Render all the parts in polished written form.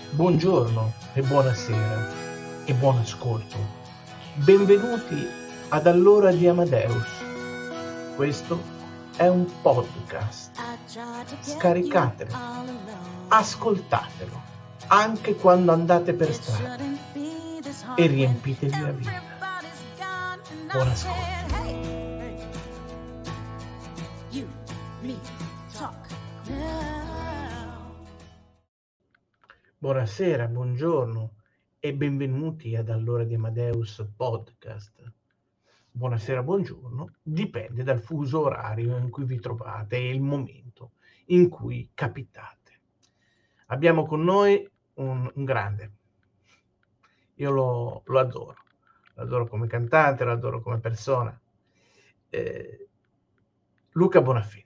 Buongiorno e buonasera e buon ascolto. Benvenuti ad Allora di Amadeus. Questo è un podcast. Scaricatelo, ascoltatelo, anche quando andate per strada e riempitevi la vita. Buon ascolto. Buonasera, buongiorno e benvenuti ad Allora di Amadeus podcast. Buonasera, buongiorno, dipende dal fuso orario in cui vi trovate e il momento in cui capitate. Abbiamo con noi un grande. Io lo adoro come cantante, lo adoro come persona. Luca Bonafini.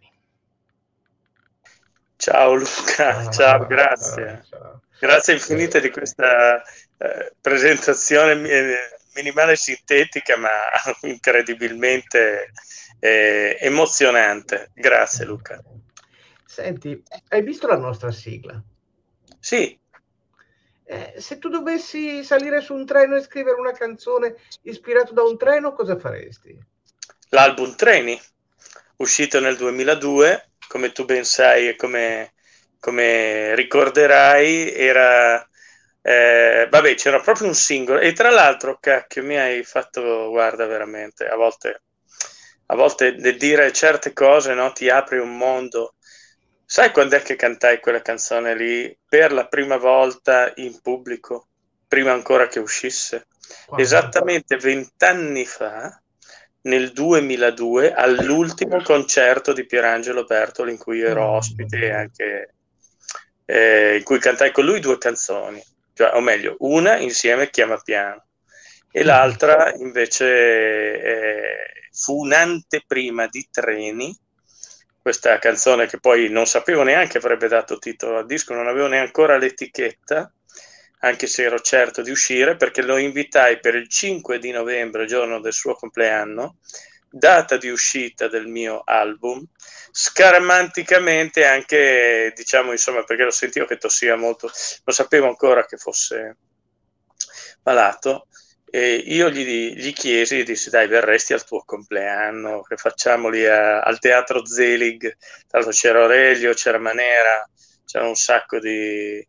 Ciao Luca, ciao, grazie. Grazie infinite di questa presentazione minimale sintetica, ma incredibilmente emozionante. Grazie Luca. Senti, hai visto la nostra sigla? Sì. Se tu dovessi salire su un treno e scrivere una canzone ispirato da un treno, cosa faresti? L'album Treni, uscito nel 2002, come tu ben sai e come ricorderai, era c'era proprio un singolo. E tra l'altro, cacchio, mi hai fatto, guarda, veramente, a volte nel dire certe cose, no, ti apri un mondo. Sai quando è che cantai quella canzone lì per la prima volta in pubblico, prima ancora che uscisse? Quando? Esattamente 20 anni fa, nel 2002, all'ultimo concerto di Pierangelo Bertoli, in cui ero ospite e anche in cui cantai con lui 2 canzoni, cioè, o meglio, una insieme Chiama Piano e l'altra invece fu un'anteprima di Treni. Questa canzone che poi non sapevo neanche avrebbe dato titolo al disco, non avevo neanche ancora l'etichetta, anche se ero certo di uscire, perché lo invitai per il 5 di novembre, giorno del suo compleanno, data di uscita del mio album, scaramanticamente anche, diciamo, insomma, perché lo sentivo che tossiva molto, non sapevo ancora che fosse malato, e io gli chiesi, gli dissi: dai, verresti al tuo compleanno, che facciamo lì al Teatro Zelig. Tra l'altro c'era Aurelio, c'era Manera, c'era un sacco di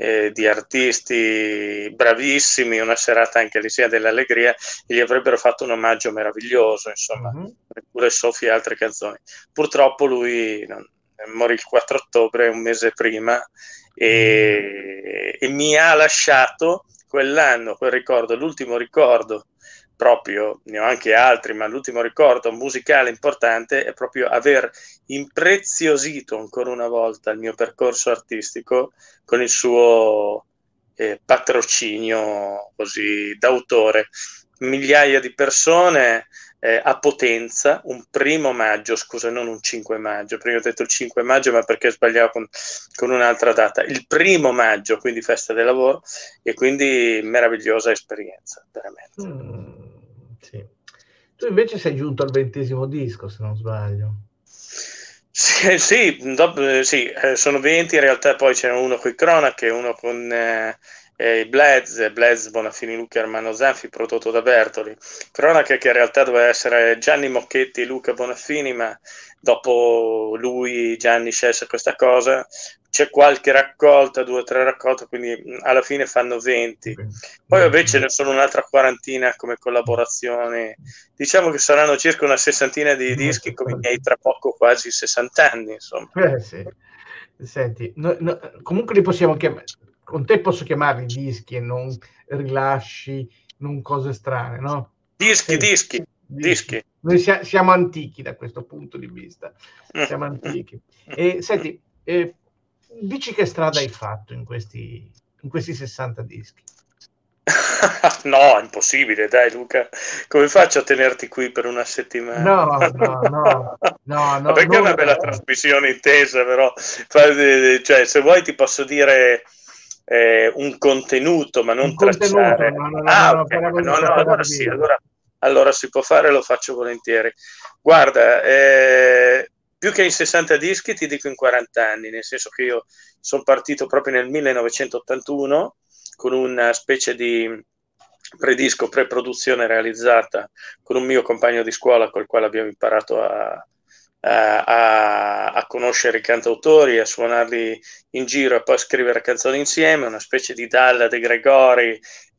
artisti bravissimi, una serata anche all'Isia dell'Allegria, e gli avrebbero fatto un omaggio meraviglioso, insomma, pure Sofia e altre canzoni. Purtroppo lui morì il 4 ottobre, un mese prima, e mi ha lasciato quell'anno, quel ricordo, l'ultimo ricordo proprio, ne ho anche altri, ma l'ultimo ricordo musicale importante è proprio aver impreziosito ancora una volta il mio percorso artistico con il suo patrocinio così d'autore. Migliaia di persone a Potenza, un 1° maggio, scusa, non un 5 maggio, prima ho detto il 5 maggio, ma perché sbagliavo con un'altra data, il 1° maggio, quindi festa del lavoro, e quindi meravigliosa esperienza, veramente. Sì. Tu invece sei giunto al 20° disco, se non sbaglio. Sì, sono 20, in realtà poi c'era uno con i Cronache, uno con i Bleds, Bonafini, Luca, Ermanno Zanfi, prodotto da Bertoli. Cronache che in realtà doveva essere Gianni Mocchetti, Luca Bonafini, ma dopo lui Gianni scelse questa cosa. C'è qualche raccolta, 2 o 3 raccolte, quindi alla fine fanno 20. Poi vabbè ce ne sono un'altra quarantina come collaborazioni. Diciamo che saranno circa una 60ina di dischi con i miei tra poco quasi 60 anni, insomma. Sì. Senti, comunque li possiamo chiamare, con te posso chiamarli dischi e non rilasci, non cose strane, no? Dischi. Noi siamo antichi da questo punto di vista, siamo antichi. E senti, dici che strada hai fatto in questi 60 dischi? No, è impossibile, dai Luca, come faccio a tenerti qui per una settimana? No. Perché è una bella trasmissione intesa, però, cioè, se vuoi ti posso dire un contenuto, ma non tracciare. Allora si può fare, lo faccio volentieri. Guarda, più che in 60 dischi, ti dico in 40 anni, nel senso che io sono partito proprio nel 1981 con una specie di predisco, pre-produzione realizzata con un mio compagno di scuola col quale abbiamo imparato a conoscere i cantautori, a suonarli in giro e poi a scrivere canzoni insieme, una specie di Dalla De Gregori,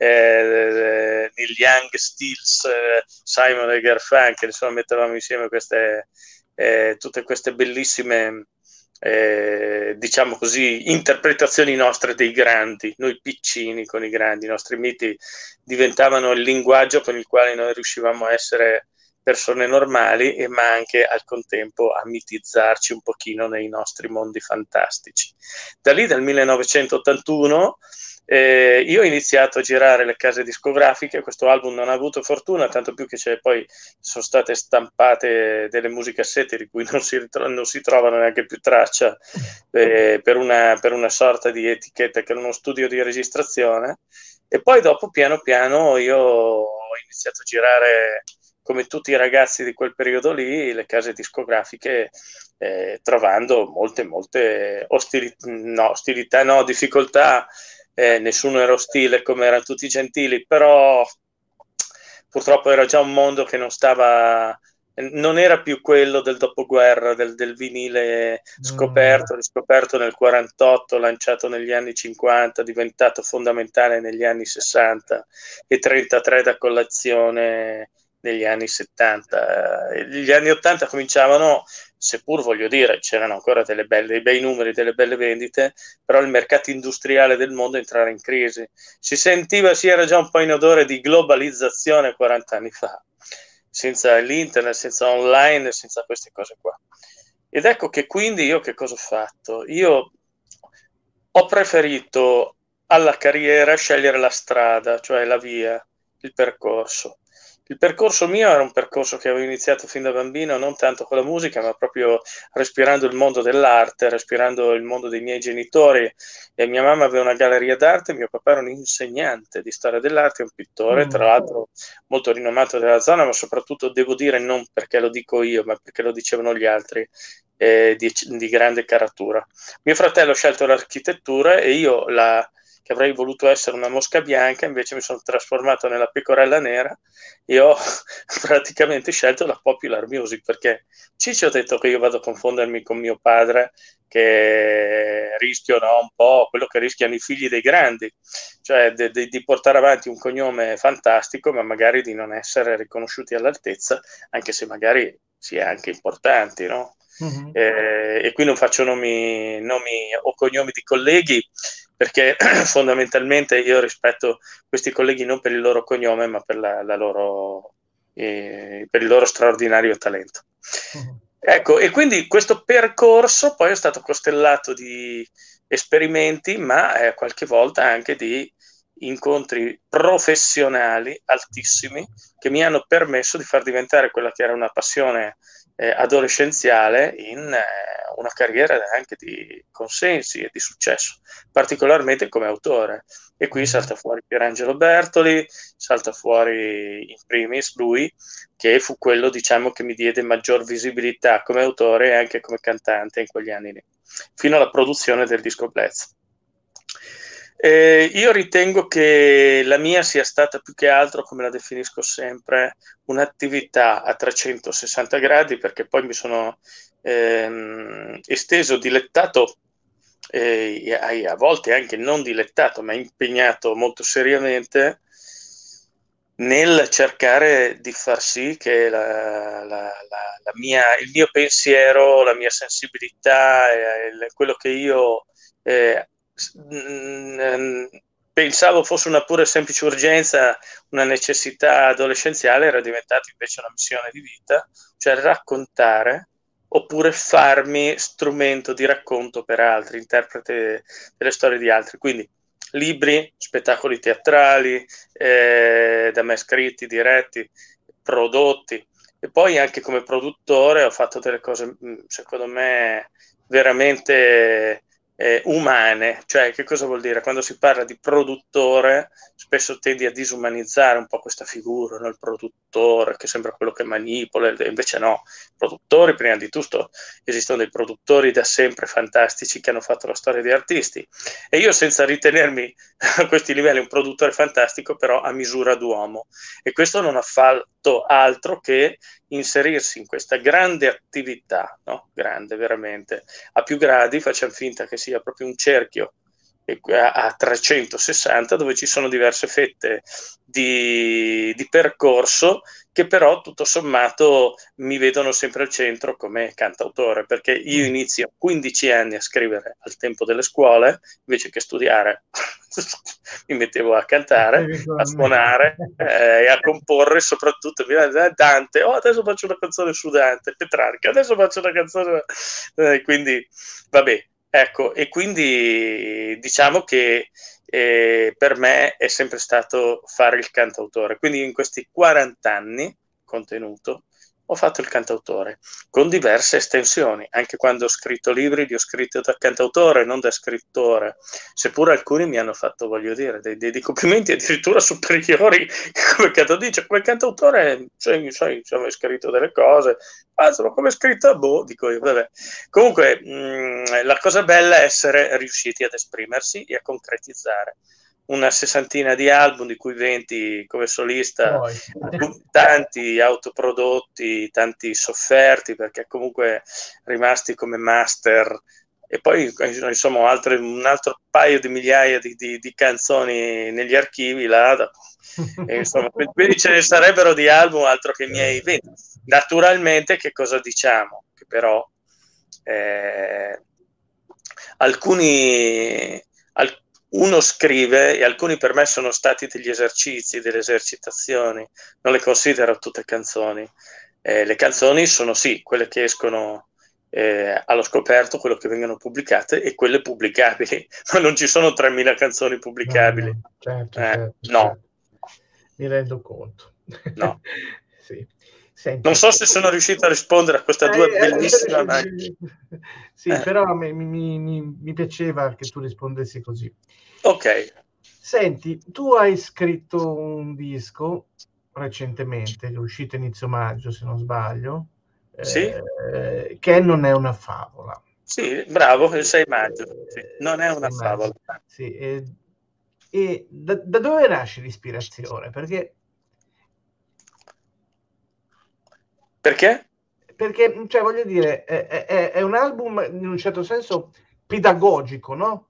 Neil Young, Stills, Simon e Garfunkel, insomma mettevamo insieme tutte queste bellissime diciamo così, interpretazioni nostre dei grandi, noi piccini con i grandi, i nostri miti diventavano il linguaggio con il quale noi riuscivamo a essere persone normali, ma anche al contempo a mitizzarci un pochino nei nostri mondi fantastici. Da lì, dal 1981, io ho iniziato a girare le case discografiche. Questo album non ha avuto fortuna, tanto più che poi sono state stampate delle musicassette di cui non si trovano neanche più traccia, per una sorta di etichetta che era uno studio di registrazione. E poi dopo, piano piano, io ho iniziato a girare, come tutti i ragazzi di quel periodo lì, le case discografiche, trovando molte ostilità, difficoltà. Nessuno era ostile, come erano tutti gentili, però purtroppo era già un mondo che non era più quello del dopoguerra, del vinile riscoperto nel 48, lanciato negli anni 50, diventato fondamentale negli anni 60 e 33 da collezione negli anni 70. Gli anni 80 cominciavano, seppur voglio dire c'erano ancora dei bei numeri, delle belle vendite, però il mercato industriale del mondo entrava in crisi. Si era già un po' in odore di globalizzazione 40 anni fa, senza l'internet, senza online, senza queste cose qua. Ed ecco che quindi io che cosa ho fatto? Io ho preferito alla carriera scegliere la strada, cioè la via, il percorso. Il percorso mio era un percorso che avevo iniziato fin da bambino, non tanto con la musica, ma proprio respirando il mondo dell'arte, respirando il mondo dei miei genitori. E mia mamma aveva una galleria d'arte, mio papà era un insegnante di storia dell'arte, un pittore, tra l'altro molto rinomato della zona, ma soprattutto devo dire non perché lo dico io, ma perché lo dicevano gli altri, di grande caratura. Mio fratello ha scelto l'architettura e io che avrei voluto essere una mosca bianca, invece mi sono trasformato nella pecorella nera e ho praticamente scelto la popular music, perché Ciccio ha detto che io vado a confondermi con mio padre, che rischio, no, un po' quello che rischiano i figli dei grandi, cioè di portare avanti un cognome fantastico, ma magari di non essere riconosciuti all'altezza, anche se magari si è anche importanti, no? Mm-hmm. E qui non faccio nomi o cognomi di colleghi, perché fondamentalmente io rispetto questi colleghi non per il loro cognome, ma per per il loro straordinario talento. Mm-hmm. Ecco, e quindi questo percorso poi è stato costellato di esperimenti, ma qualche volta anche di incontri professionali altissimi che mi hanno permesso di far diventare quella che era una passione adolescenziale in una carriera anche di consensi e di successo, particolarmente come autore. E qui salta fuori Pierangelo Bertoli, salta fuori in primis lui, che fu quello, diciamo, che mi diede maggior visibilità come autore e anche come cantante in quegli anni lì, fino alla produzione del disco Blitz. Io ritengo che la mia sia stata più che altro, come la definisco sempre, un'attività a 360 gradi, perché poi mi sono esteso, dilettato, a volte anche non dilettato, ma impegnato molto seriamente nel cercare di far sì che il mio pensiero, la mia sensibilità, quello che io pensavo fosse una pura e semplice urgenza, una necessità adolescenziale, era diventato invece una missione di vita, cioè raccontare oppure farmi strumento di racconto per altri, interprete delle storie di altri. Quindi libri, spettacoli teatrali, da me scritti, diretti, prodotti. E poi anche come produttore ho fatto delle cose, secondo me, veramente umane. Cioè, che cosa vuol dire? Quando si parla di produttore, spesso tendi a disumanizzare un po' questa figura, no? Il produttore che sembra quello che manipola, invece no, produttori, prima di tutto esistono dei produttori da sempre fantastici che hanno fatto la storia di artisti, e io, senza ritenermi a questi livelli un produttore fantastico, però a misura d'uomo, e questo non ha fatto altro che inserirsi in questa grande attività, no? Grande veramente, a più gradi, facciamo finta che sia proprio un cerchio a 360, dove ci sono diverse fette di percorso, che però tutto sommato mi vedono sempre al centro come cantautore, perché io inizio a 15 anni a scrivere al tempo delle scuole, invece che studiare mi mettevo a cantare, a suonare e a comporre, soprattutto Dante. Oh, adesso faccio una canzone su Dante, Petrarca, adesso faccio una canzone, quindi vabbè. Ecco, e quindi diciamo che per me è sempre stato fare il cantautore. Quindi in questi 40 anni contenuto ho fatto il cantautore con diverse estensioni. Anche quando ho scritto libri li ho scritti da cantautore, non da scrittore, seppur alcuni mi hanno fatto, voglio dire, dei complimenti addirittura superiori come cantautore. Come cantautore sai, hai scritto delle cose, ma come scritto, boh, dico io, vabbè. Comunque la cosa bella è essere riusciti ad esprimersi e a concretizzare una 60 di album, di cui 20 come solista, tanti autoprodotti, tanti sofferti, perché comunque rimasti come master, e poi insomma un altro paio di migliaia di canzoni negli archivi là, e, insomma, quindi ce ne sarebbero di album altro che i miei 20. Naturalmente, che cosa diciamo? Che però uno scrive, e alcuni per me sono stati degli esercizi, delle esercitazioni, non le considero tutte canzoni. Le canzoni sono sì quelle che escono allo scoperto, quello che vengono pubblicate, e quelle pubblicabili, ma non ci sono 3.000 canzoni pubblicabili. No, certo, No. certo. Mi rendo conto. No. Sì. Senti, non so se sono riuscito a rispondere a questa tua bellissima sì, però mi piaceva che tu rispondessi così. Ok. Senti, tu hai scritto un disco recentemente, che è uscito inizio maggio, se non sbaglio, Sì? che non è una favola. Sì, bravo, il 6 maggio. Sì. Non è una favola. Sì, e da dove nasce l'ispirazione? Perché, cioè, voglio dire, è un album in un certo senso pedagogico, no?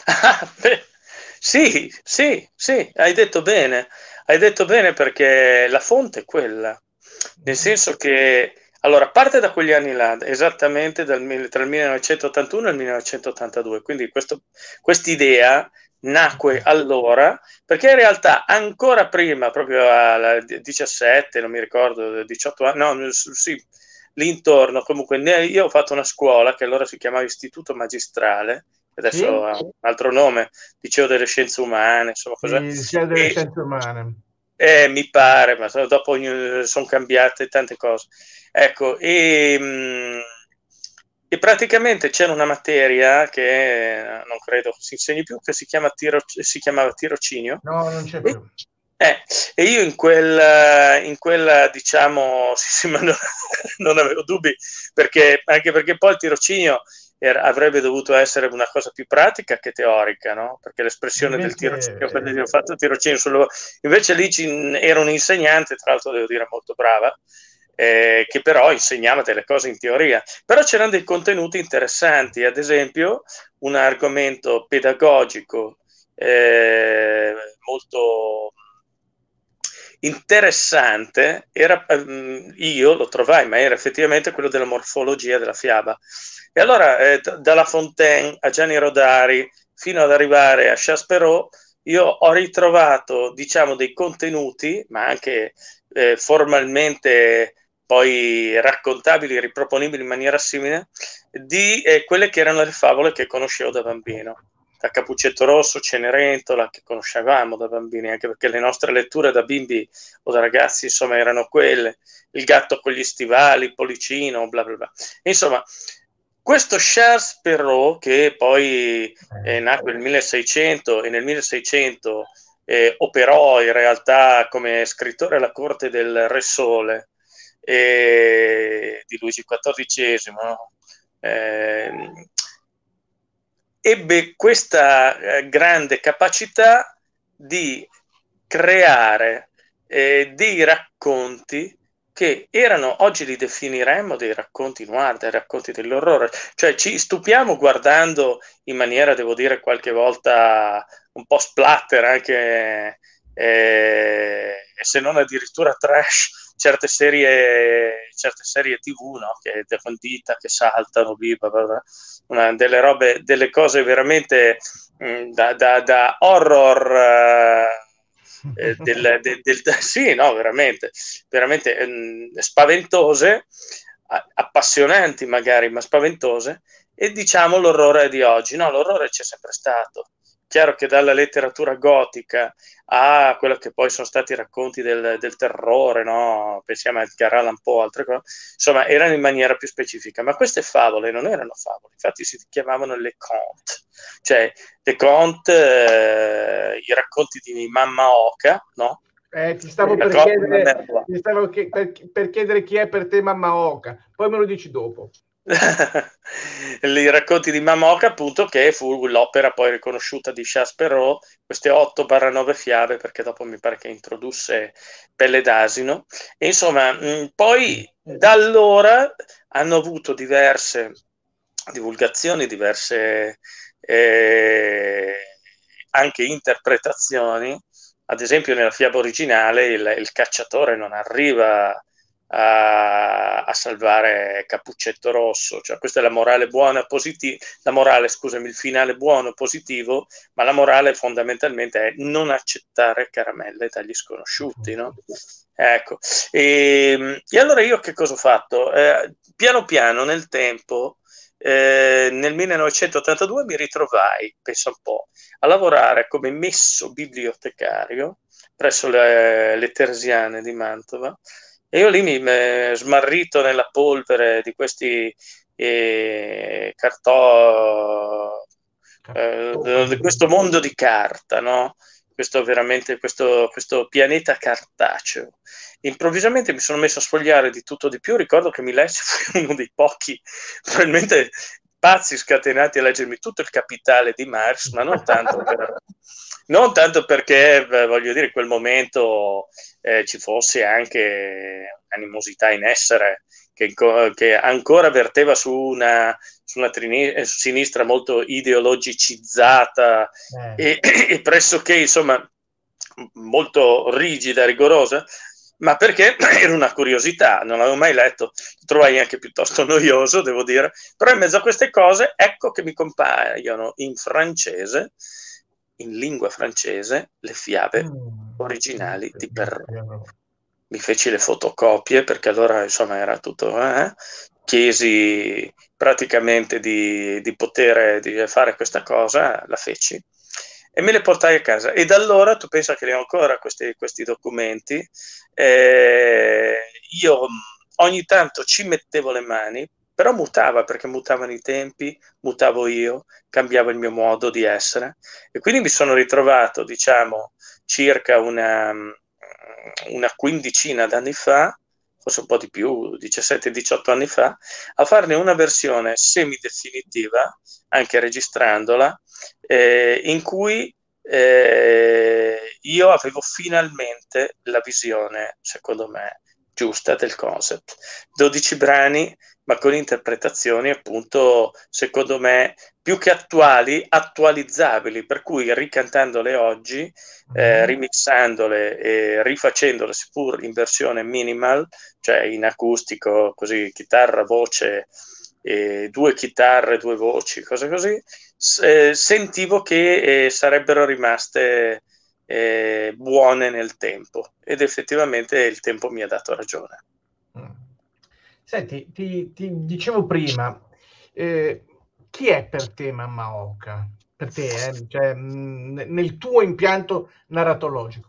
Sì, hai detto bene, perché la fonte è quella, nel senso che, allora, parte da quegli anni là, esattamente tra il 1981 e il 1982, quindi quest'idea nacque allora, perché in realtà ancora prima, proprio a 17, non mi ricordo, 18 anni, no, sì, lì intorno, comunque io ho fatto una scuola che allora si chiamava Istituto Magistrale, adesso ha un altro nome, Liceo delle Scienze Umane, insomma, Liceo delle Scienze Umane. mi pare, ma dopo sono cambiate tante cose. Ecco, e praticamente c'era una materia che non credo si insegni più, che si chiamava tirocinio. No, non c'è più. E io in quella diciamo, sì, ma non avevo dubbi, anche perché poi il tirocinio avrebbe dovuto essere una cosa più pratica che teorica, no? Perché l'espressione del tirocinio, ho fatto tirocinio invece lì era un insegnante, tra l'altro devo dire molto brava, che però insegnava delle cose in teoria, però c'erano dei contenuti interessanti, ad esempio un argomento pedagogico molto interessante io lo trovai, ma era effettivamente quello della morfologia della fiaba. E allora da La Fontaine a Gianni Rodari fino ad arrivare a Charles Perrault, io ho ritrovato, diciamo, dei contenuti, ma anche formalmente poi raccontabili, riproponibili in maniera simile, di quelle che erano le favole che conoscevo da bambino. Da Cappuccetto Rosso, Cenerentola, che conoscevamo da bambini, anche perché le nostre letture da bimbi o da ragazzi, insomma, erano quelle. Il gatto con gli stivali, Policino, bla bla bla. Insomma, questo Charles Perrault, che poi nacque nel 1600 e nel 1600 operò in realtà come scrittore alla corte del Re Sole, di Luigi XIV, no? Ebbe questa grande capacità di creare dei racconti che erano, oggi li definiremmo dei racconti noir, dei racconti dell'orrore, cioè ci stupiamo guardando in maniera, devo dire, qualche volta un po' splatter, anche se non addirittura trash, certe serie TV, no? Che con dita che saltano, delle robe, delle cose veramente da horror, sì, no, veramente, veramente spaventose, appassionanti magari, ma spaventose. E diciamo l'orrore di oggi. No, l'orrore c'è sempre stato. Chiaro che dalla letteratura gotica a quello che poi sono stati i racconti del terrore, no? Pensiamo a Edgar Allan Poe, altre cose, insomma, erano in maniera più specifica. Ma queste favole non erano favole, infatti si chiamavano le contes, cioè le contes, i racconti di Mamma Oca, no? Ti stavo per chiedere chi è per te Mamma Oca, poi me lo dici dopo. I racconti di Mamma Oca, appunto, che fu l'opera poi riconosciuta di Charles Perrault, queste 8-9 fiabe, perché dopo mi pare che introdusse Pelle d'asino. E insomma, poi da allora hanno avuto diverse divulgazioni, diverse anche interpretazioni. Ad esempio nella fiaba originale il cacciatore non arriva a salvare Cappuccetto Rosso, cioè questa è la morale buona positiva, la morale, scusami, il finale buono positivo, ma la morale fondamentalmente è non accettare caramelle dagli sconosciuti, no? Ecco, e allora io che cosa ho fatto? Piano piano nel tempo, nel 1982 mi ritrovai, pensa un po', a lavorare come messo bibliotecario presso le Teresiane di Mantova. E io lì mi smarrito nella polvere di questi di questo mondo di carta, no? Questo pianeta cartaceo. Improvvisamente mi sono messo a sfogliare di tutto di più. Ricordo che mi lessi, fui uno dei pochi, probabilmente pazzi scatenati a leggermi tutto il Capitale di Marx, ma non tanto perché voglio dire, in quel momento ci fosse anche animosità in essere che ancora verteva su una sinistra molto ideologicizzata e pressoché, insomma, molto rigida, rigorosa, ma perché era una curiosità, non l'avevo mai letto, lo trovai anche piuttosto noioso, devo dire, però in mezzo a queste cose ecco che mi compaiono in francese, in lingua francese, le fiabe originali di Perrault. Mi feci le fotocopie perché allora insomma era tutto, chiesi praticamente di poter di fare questa cosa, la feci e me le portai a casa, e da allora tu pensa che ne ho ancora questi documenti. Io ogni tanto ci mettevo le mani, però mutava, perché mutavano i tempi, mutavo io, cambiava il mio modo di essere, e quindi mi sono ritrovato, diciamo, circa una quindicina d'anni fa, forse un po' di più, 17-18 anni fa, a farne una versione semidefinitiva, anche registrandola, in cui io avevo finalmente la visione, secondo me, giusta del concept. 12 brani, ma con interpretazioni appunto, secondo me, più che attualizzabili, per cui ricantandole oggi, remixandole e rifacendole, seppur in versione minimal, cioè in acustico, così chitarra, voce, due chitarre, due voci, cose così, sentivo che sarebbero rimaste buone nel tempo, ed effettivamente il tempo mi ha dato ragione. Senti, ti dicevo prima, chi è per te Mamma Oca? Per te, cioè, nel tuo impianto narratologico?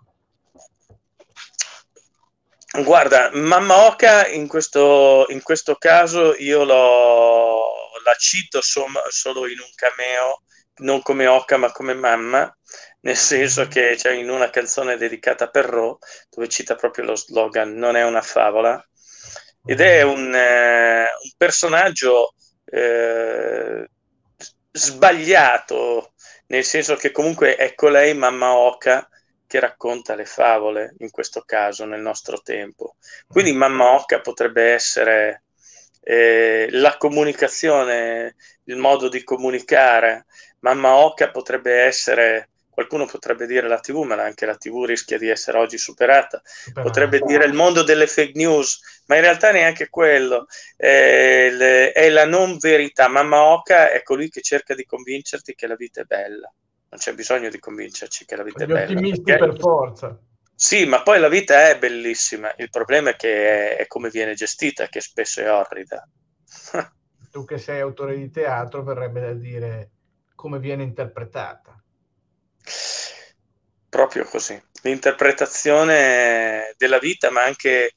Guarda, Mamma Oca in questo caso io la cito solo in un cameo, non come Oca ma come mamma, nel senso che c'è in una canzone dedicata a Perrault dove cita proprio lo slogan "non è una favola", ed è un personaggio sbagliato, nel senso che comunque è colei, Mamma Oca, che racconta le favole, in questo caso, nel nostro tempo. Quindi Mamma Oca potrebbe essere la comunicazione, il modo di comunicare. Mamma Oca potrebbe essere, qualcuno potrebbe dire la TV, ma anche la TV rischia di essere oggi superata. Potrebbe dire il mondo delle fake news, ma in realtà neanche quello. È la non verità. Mamma Oca è colui che cerca di convincerti che la vita è bella. Non c'è bisogno di convincerci che la vita è Gli bella. ottimisti per forza. Sì, ma poi la vita è bellissima. Il problema è che è come viene gestita, che spesso è orrida. Tu che sei autore di teatro, verrebbe da dire come viene interpretata. Proprio così. L'interpretazione della vita, ma anche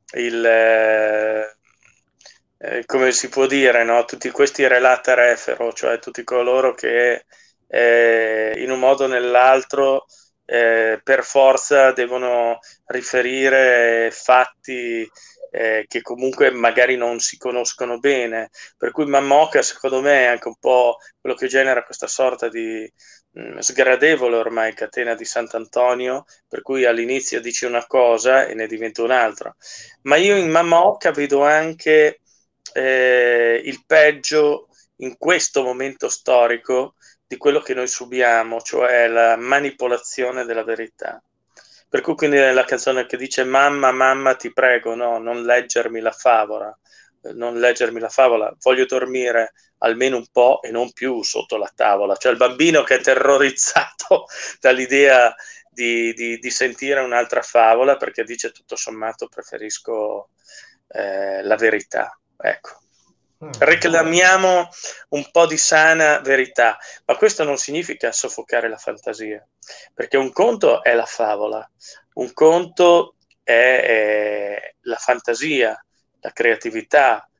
come si può dire, no? Tutti questi relata refero, cioè tutti coloro che in un modo o nell'altro per forza devono riferire fatti che comunque magari non si conoscono bene, per cui Mammoca secondo me è anche un po' quello che genera questa sorta di sgradevole ormai catena di Sant'Antonio, per cui all'inizio dice una cosa e ne diventa un'altra, ma io in Mamma Oca vedo anche il peggio in questo momento storico di quello che noi subiamo, cioè la manipolazione della verità. Per cui quindi la canzone che dice mamma, mamma ti prego, no, non leggermi la favola, voglio dormire almeno un po' e non più sotto la tavola. Cioè il bambino che è terrorizzato dall'idea di sentire un'altra favola perché dice tutto sommato preferisco la verità. Ecco. Reclamiamo un po' di sana verità, ma questo non significa soffocare la fantasia, perché un conto è la favola, un conto è la fantasia, la creatività,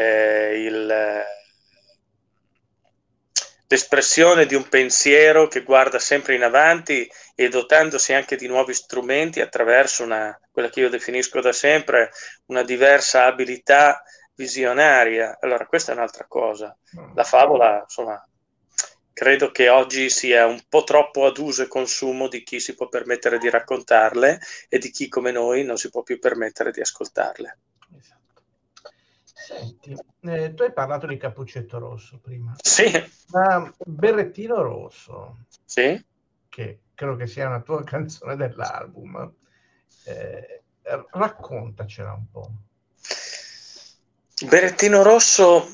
l'espressione di un pensiero che guarda sempre in avanti e dotandosi anche di nuovi strumenti attraverso quella che io definisco da sempre una diversa abilità visionaria. Allora, questa è un'altra cosa. La favola, insomma, credo che oggi sia un po' troppo ad uso e consumo di chi si può permettere di raccontarle e di chi come noi non si può più permettere di ascoltarle. Esatto. Senti, tu hai parlato di Cappuccetto Rosso prima. Sì. Ma Berrettino Rosso, sì, che credo che sia una tua canzone dell'album, raccontacela un po'. Berrettino Rosso,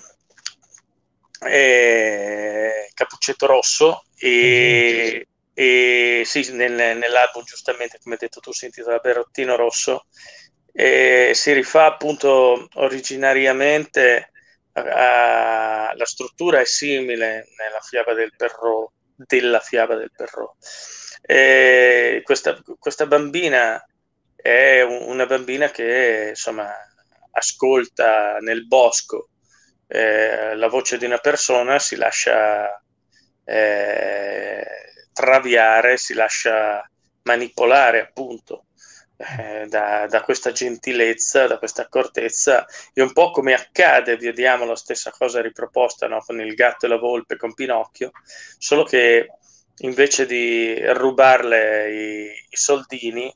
Cappuccetto Rosso e sì, nell'album giustamente come hai detto tu si intitola Berrettino Rosso, si rifà appunto originariamente la struttura è simile nella fiaba del Perrault, della fiaba del Perrault. Questa bambina è una bambina che insomma ascolta nel bosco la voce di una persona, si lascia traviare, si lascia manipolare appunto da questa gentilezza, da questa accortezza, e un po' come accade, vediamo la stessa cosa riproposta, no? Con il gatto e la volpe, con Pinocchio, solo che invece di rubarle i soldini,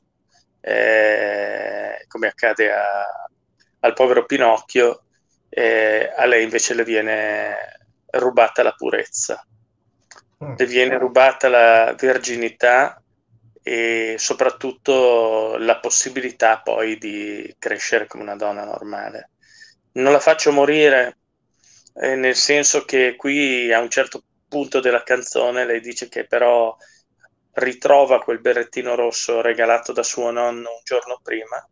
come accade al povero Pinocchio, a lei invece le viene rubata la purezza, le viene rubata la verginità e soprattutto la possibilità poi di crescere come una donna normale. Non la faccio morire, nel senso che qui a un certo punto della canzone lei dice che però ritrova quel berrettino rosso regalato da suo nonno un giorno prima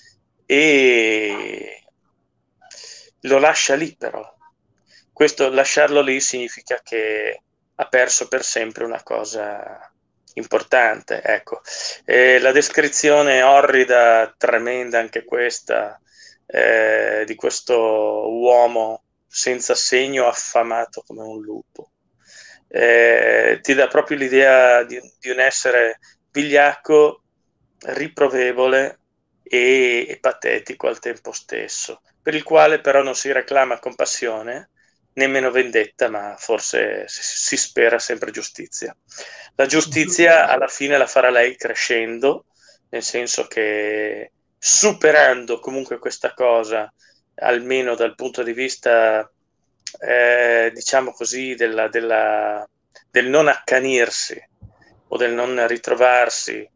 e lo lascia lì. Però questo lasciarlo lì significa che ha perso per sempre una cosa importante, ecco. La descrizione orrida, tremenda anche questa, di questo uomo senza segno affamato come un lupo, ti dà proprio l'idea di un essere vigliacco, riprovevole, e patetico al tempo stesso, per il quale però non si reclama compassione, nemmeno vendetta, ma forse si spera sempre giustizia. La giustizia alla fine la farà lei crescendo, nel senso che superando comunque questa cosa, almeno dal punto di vista, diciamo così, del non accanirsi o del non ritrovarsi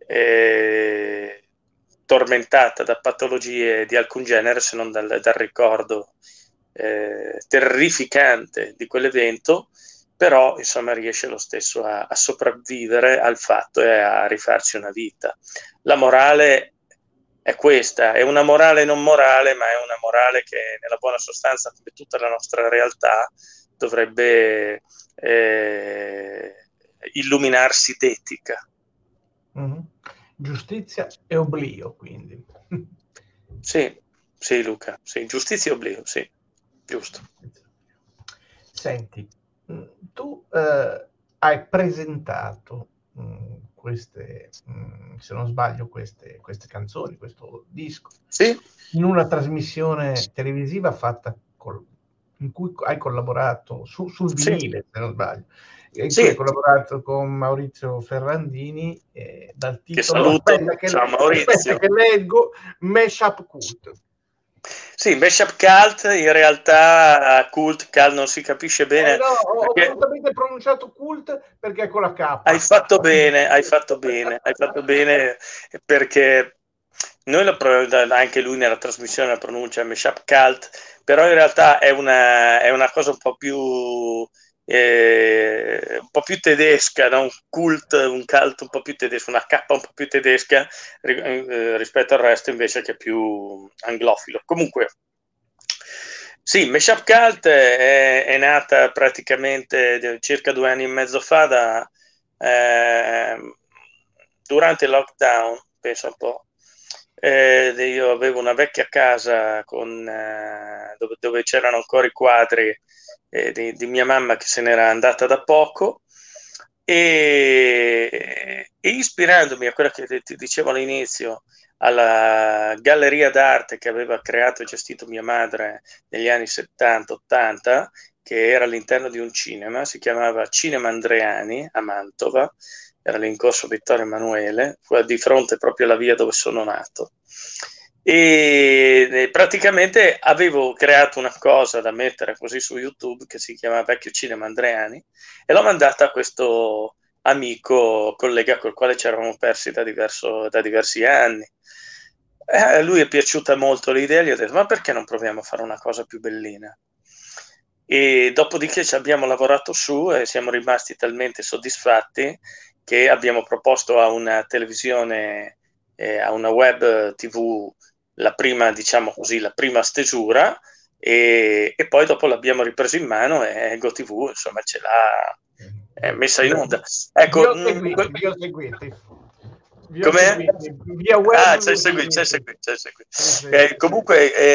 tormentata da patologie di alcun genere, se non dal ricordo terrificante di quell'evento, però insomma riesce lo stesso a sopravvivere al fatto e a rifarsi una vita. La morale è questa, è una morale non morale, ma è una morale che nella buona sostanza, come tutta la nostra realtà, dovrebbe illuminarsi d'etica. Mm-hmm. Giustizia e oblio, quindi. Sì, sì, Luca, sì, giustizia e oblio, sì, giusto. Senti, tu hai presentato queste, se non sbaglio, queste canzoni, questo disco, sì, in una trasmissione televisiva fatta in cui hai collaborato sul vinile, se non sbaglio, in cui hai collaborato con Maurizio Ferrandini, dal titolo, aspetta che leggo, Mashup Cult. Sì, Mashup Cult, in realtà cult non si capisce bene. No, ho volutamente pronunciato cult perché è con la K. Hai fatto bene perché noi anche lui nella trasmissione la pronuncia Mashup Cult, però in realtà è una cosa un po' più tedesca, no? Un cult un po' più tedesco, una K un po' più tedesca rispetto al resto invece che più anglofilo. Comunque sì, Mashup Cult è nata praticamente circa 2 anni e mezzo fa durante il lockdown, penso un po'. Io avevo una vecchia casa dove c'erano ancora i quadri di mia mamma che se n'era andata da poco e ispirandomi a quello che ti dicevo all'inizio, alla galleria d'arte che aveva creato e gestito mia madre negli anni 70-80, che era all'interno di un cinema, si chiamava Cinema Andreani a Mantova, era lì in corso Vittorio Emanuele, di fronte proprio alla via dove sono nato. E praticamente avevo creato una cosa da mettere così su YouTube che si chiama Vecchio Cinema Andreani e l'ho mandata a questo amico, collega col quale ci eravamo persi da diversi anni. A lui è piaciuta molto l'idea, gli ho detto ma perché non proviamo a fare una cosa più bellina? E dopodiché ci abbiamo lavorato su e siamo rimasti talmente soddisfatti che abbiamo proposto a una televisione, a una web TV, la prima, diciamo così, la prima stesura e poi dopo l'abbiamo ripreso in mano e GoTV insomma ce l'ha messa in onda. Ecco, vi ho seguiti. Com'è? Via web. C'è seguito. Comunque,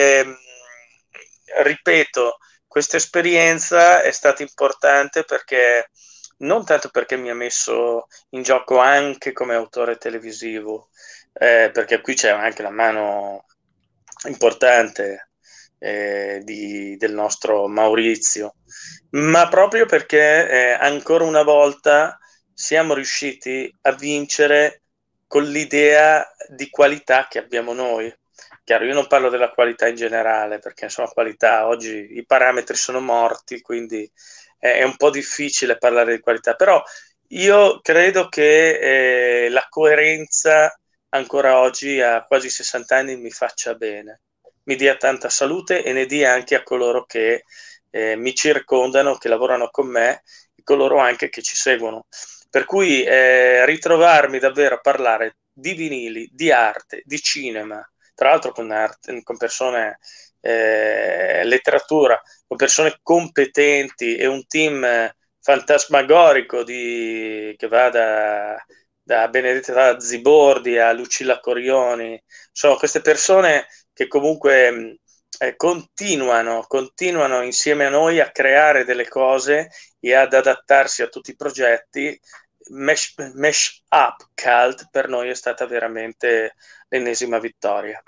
ripeto, questa esperienza è stata importante perché non tanto perché mi ha messo in gioco anche come autore televisivo, perché qui c'è anche la mano importante del nostro Maurizio, ma proprio perché ancora una volta siamo riusciti a vincere con l'idea di qualità che abbiamo noi. Chiaro, io non parlo della qualità in generale, perché insomma qualità oggi i parametri sono morti, quindi è un po' difficile parlare di qualità, però io credo che la coerenza ancora oggi a quasi 60 anni mi faccia bene, mi dia tanta salute e ne dia anche a coloro che mi circondano, che lavorano con me e coloro anche che ci seguono. Per cui ritrovarmi davvero a parlare di vinili, di arte, di cinema, tra l'altro con persone, letteratura, con persone competenti e un team fantasmagorico che va da Benedetta Zibordi a Lucilla Corioni, sono queste persone che comunque continuano insieme a noi a creare delle cose e ad adattarsi a tutti i progetti Mesh Up Cult per noi è stata veramente l'ennesima vittoria.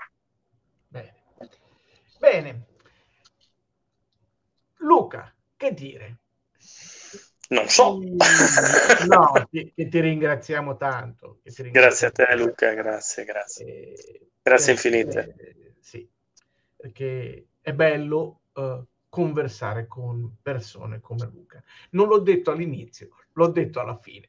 Bene. Luca, che dire? Non so. No, che ti ringraziamo tanto. Grazie a te, Luca, grazie. Grazie infinite. Sì, perché è bello conversare con persone come Luca. Non l'ho detto all'inizio, l'ho detto alla fine.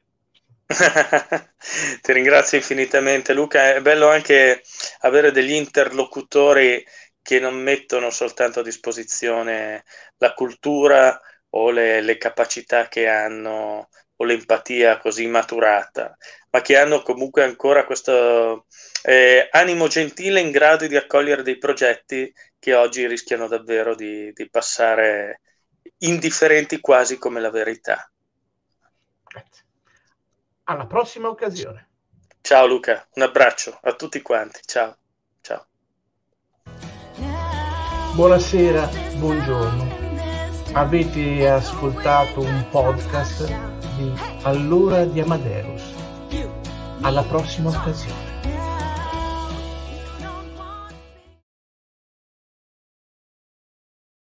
Ti ringrazio infinitamente, Luca. È bello anche avere degli interlocutori che non mettono soltanto a disposizione la cultura o le capacità che hanno o l'empatia così maturata, ma che hanno comunque ancora questo animo gentile in grado di accogliere dei progetti che oggi rischiano davvero di passare indifferenti quasi come la verità. Grazie. Alla prossima occasione. Ciao Luca, un abbraccio a tutti quanti. Ciao. Buonasera, buongiorno. Avete ascoltato un podcast di All'ora di Amadeus. Alla prossima occasione.